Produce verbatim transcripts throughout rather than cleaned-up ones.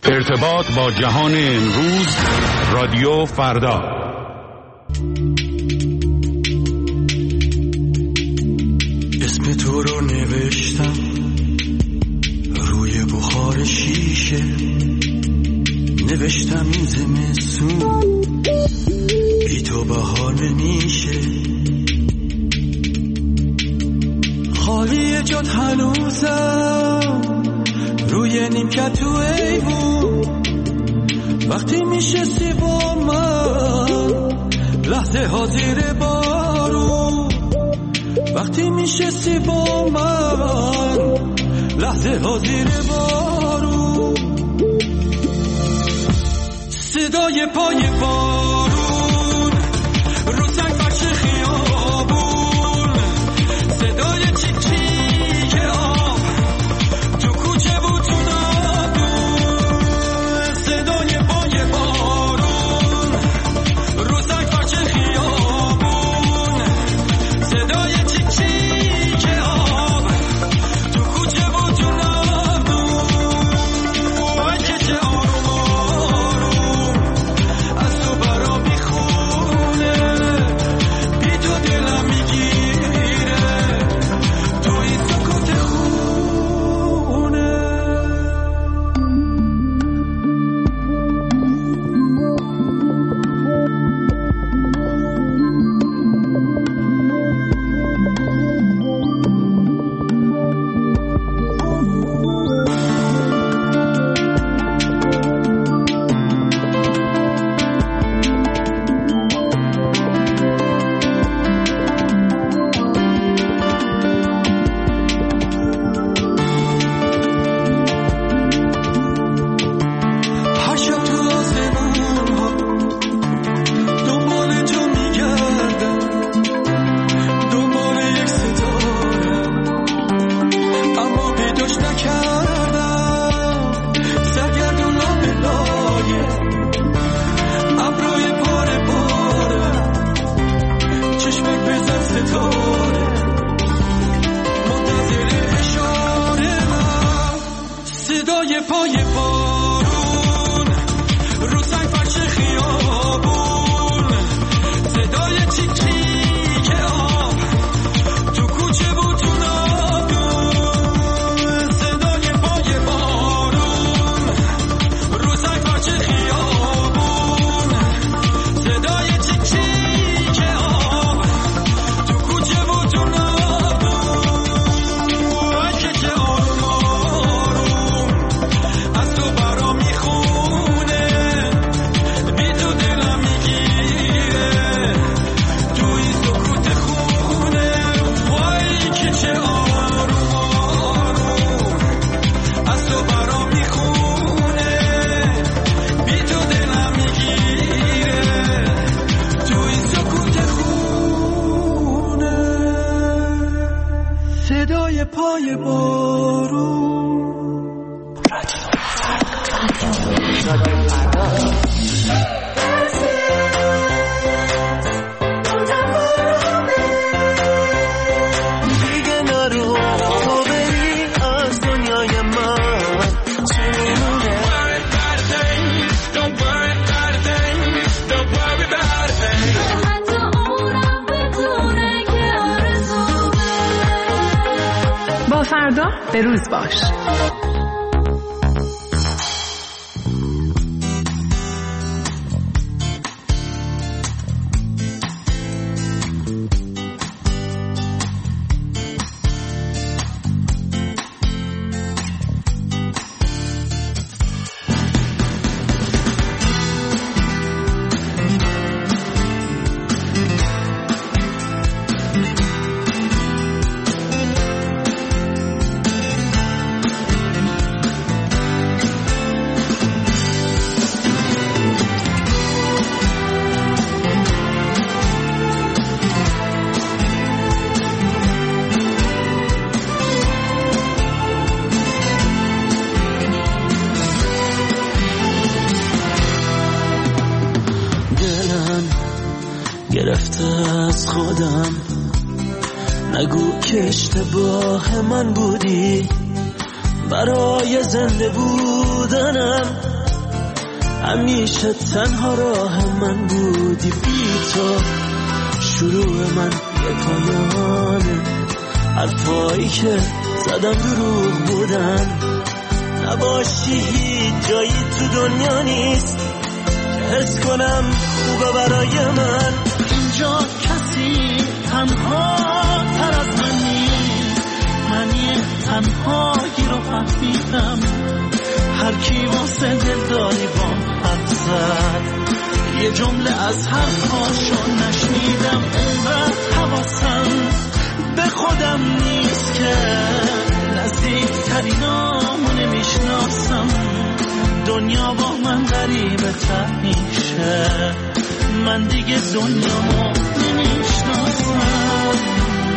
ارتباط با جهان امروز، رادیو فردا. اسم تو رو نوشتم روی بخار شیشه، نوشتم این زمستون بی تو بهار نمیشه. خالی جات هنوزم روی نیمکت تو ایوون، وقتی میشستی با من لحظه ها زیر بارون، وقتی میشستی با من لحظه ها زیر بارون، صدای پای بارون رو سنگ فرش خیابون، صدای چیک چیک آب تو کوچه بود تو نابون، صدای پای بارون رو سنگ فرش خیابون، صدای چیک چیک آب تو کوچه بود تو نابون، وای که چه آروم آروم از تو برا میخونه، بی تو دلم میگیره تو این سکوت خونه. هر شب تو آسمون ها دنبال تو میگردم، دنبال یک ستاره اما پیداش نکردم، سرگردون لابه لایه ابروی پاره پاره، چشمک بزن ستاره منتظر اشاره من، صدای پای بارون رو سنگ فرش خیابون، صدای چیک چیک آب تو کوچه بود تو نابون، صدای پای بارون رو سنگ فرش خیابون، صدای چیک چیک آب تو کوچه بود تو نابون، وای که چه آروم آروم از تو برا میخونه، بی تو دلم میگیره تو این سکوت خونه، وای که چه آروم آروم از تو برا میخونه، بی تو دلم میگیره تو این سکوت خونه، صدای پای بارون. دیگه نرو تو بری از دنیای من چمونه، حتی اونم بدونه که آرزومه. با فردا به روز باش. گرفته از خودم، نگو که اشتباه من بودی، برای زنده بودنم. همیشه تنها راه من بودی، بی تو شروع من یه پایانه. حرفایی که زدم دروغ بودن، نباشی هیچ جایی تو دنیا نیست که حس کنم خوبه برای من. اینجا کسی تنها تر از من نیست، من یه تنهایی رو فهمیدم. هر کی واسه دلداری بام حرف زد، یه جمله از حرفاشو نشنیدم. اونقدر حواسم به خودم نیست که نزدیکترینامو نمیشناسم. دنیا با من غریبه تر میشه، من دیگه دنیامو نمیشناسم.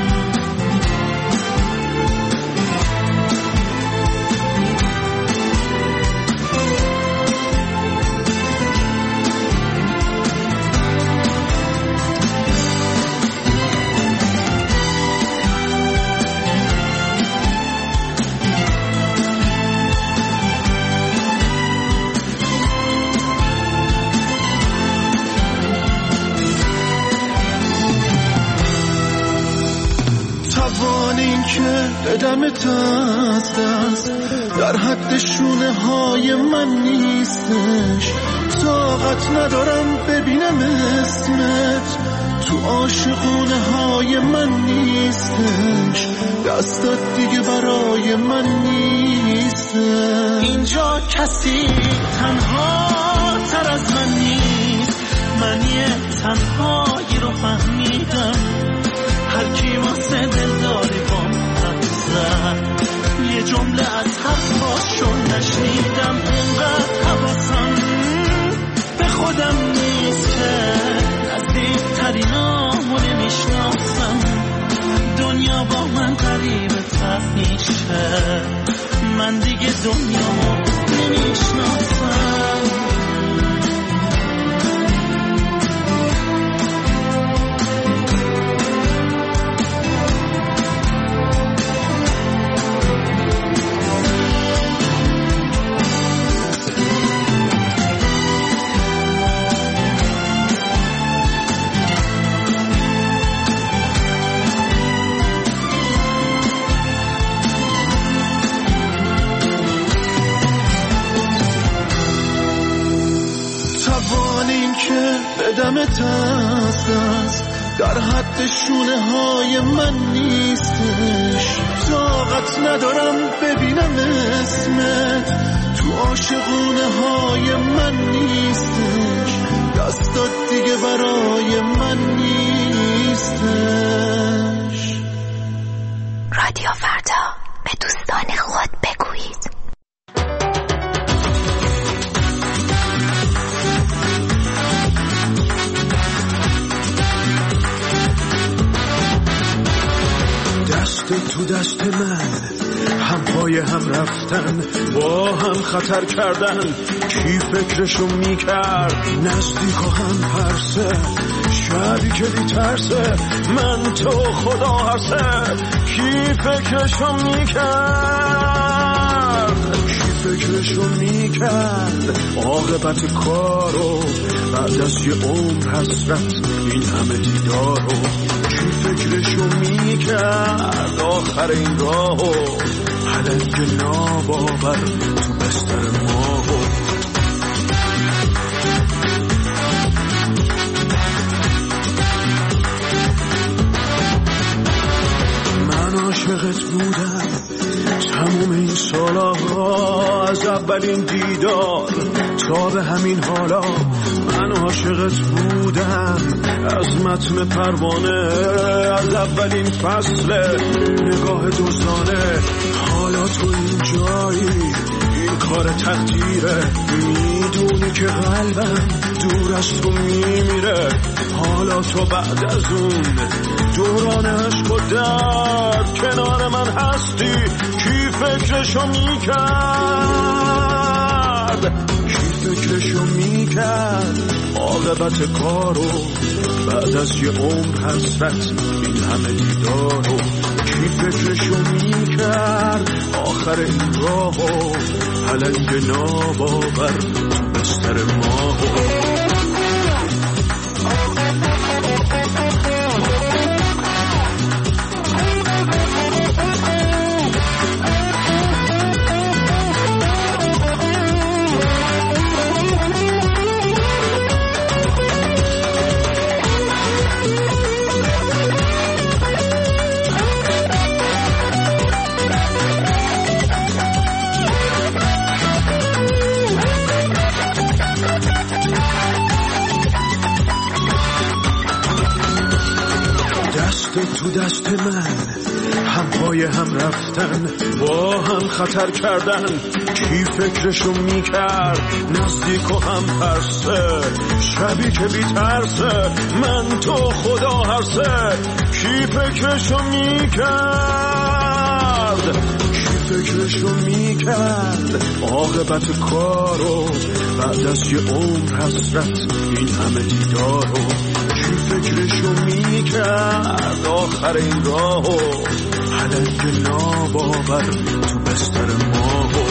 بدمت از دست در حد شونه های من نیستش. طاقت ندارم ببینم اسمت تو عاشقونه های من نیستش. دستات دیگه برای من نیستش. اینجا کسی تنها تر از من نیست، من یه تنهایی رو فهمیدم. هر کی واسه دلداری بام زد، یه جمله از حرفاشو نشنیدم. اونقدر حواسم به خودم نیست که نزدیکترینامو نمیشناسم. دنیا با من غریبه تر میشه، من دیگه دنیامو نمیشناسم. بدمت از دست در حد شونه های من نیستش. طاقت ندارم ببینم اسمت تو عاشقونه های من نیستش. دستات دیگه برای من نیستش. رادیو فردا، به دوستان خود بگویید. تو دست من هم پای هم رفتن، با هم خطر کردن. کی فکرشو میکرد نزدیک و هم پرسه، شبی که بی ترسه من تو خدا هرسه. کی فکرشو میکرد کی فکرشو میکرد عاقبت کارو بعد از یه عمر حسرت این همه دیدارو. کی فکرشو میکرد آخر این راهو پلنگ ناباور تو بستر ماهو. من عاشقت بودم تموم این سالها، از اولین دیدار تا به همین حالا. من عاشقت بودم از متن پروانه، از اولین فصل نگاه دوستانه. حالا تو این جایی این کار تقدیره، میدونی که قلبم دور از تو میمیره. حالا تو بعد از اون دوران عشق و درد کنار من هستی. کی فکرشو میکرد کی فکرشو میکرد عاقبت کارو بعد از یه عمر حسرت این همه دیدارو. کی فکرشو میکرد آخر این راهو پلنگ ناباور تو بستر ماهو. تو دست من هم پای هم رفتن با هم خطر کردن کی فکرشو میکرد نزدیک و هم ترسه شبی که بی ترسه من تو خدا هرسه کی فکرشو میکرد کی فکرشو میکرد عاقبت کارو بعد از یه عمر حسرت این همه دیدارو کی فکرشو میکرد آخر این راهو پلنگ ناباور تو بستر ماهو.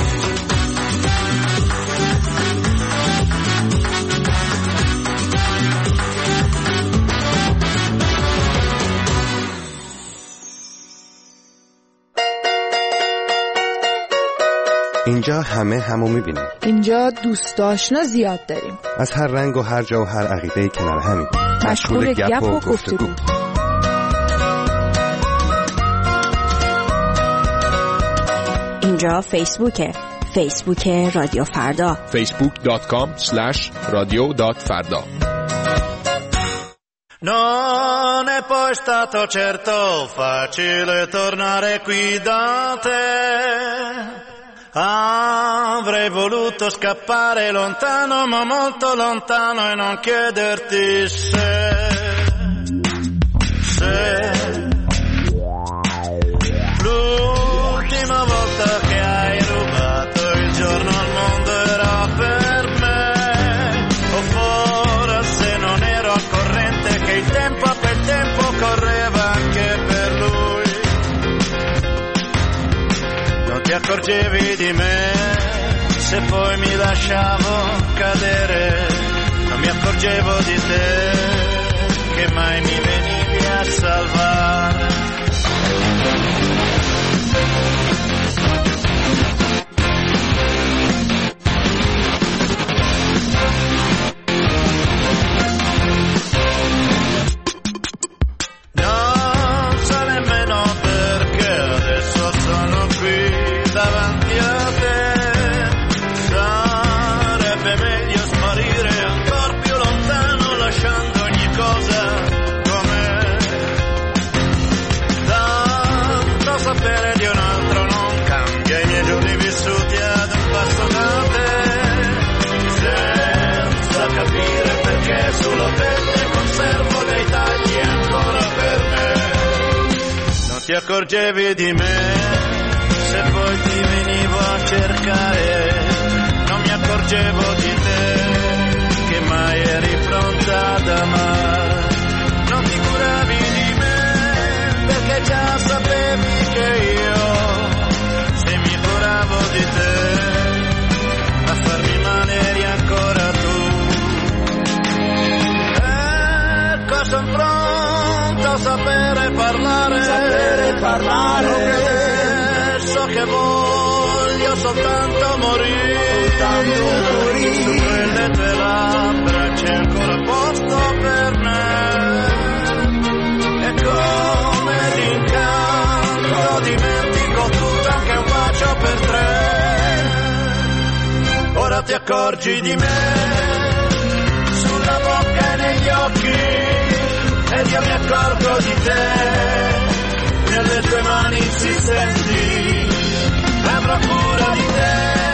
اینجا همه همو میبینیم. اینجا دوست آشنا زیاد داریم. از هر رنگ و هر جا و هر عقیده کنار همین. مشغول گپ و گفتگو. اینجا فیسبوکه. فیسبوک رادیو فردا. فیسبوک دات کام اسلش رادیو دات فردا. Non è poi stato certo facile tornare qui da te. Avrei voluto scappare lontano, ma molto lontano, e non chiederti se, se l'ultima volta che hai rubato il giorno al mondo era per me, o forse non ero al corrente che il tempo a quel tempo correva anche per lui. Non ti accorgevi di me, se poi mi lasciavo cadere, non mi accorgevo di te, che mai mi venivi a salvare. Non so nemmeno perché adesso sono qui davanti a te. Sarebbe meglio sparire ancora più lontano, lasciando ogni cosa com'è. Tanto sapere di un altro non cambia i miei giorni vissuti ad un passo da te, senza capire perché sulla pelle conservo dei tagli ancora per me. Non ti accorgevi di me, se poi ti venivo a cercare, non mi accorgevo di te, che mai eri pronta ad amare. Non ti curavi di me, perché già sapevi che io, se mi curavo di te, a farmi male eri ancora tu. Ecco, son pronto a sapere parlare, sapere parlare. So che voglio soltanto morire, soltanto morire. Su quelle tue labbra c'è ancora posto per me, e come d'incanto dimentico tutto, anche un bacio per tre. Ora ti accorgi di me, sulla bocca e negli occhi, ed io mi accorgo di te, nelle tue mani insistenti, avrò cura di te.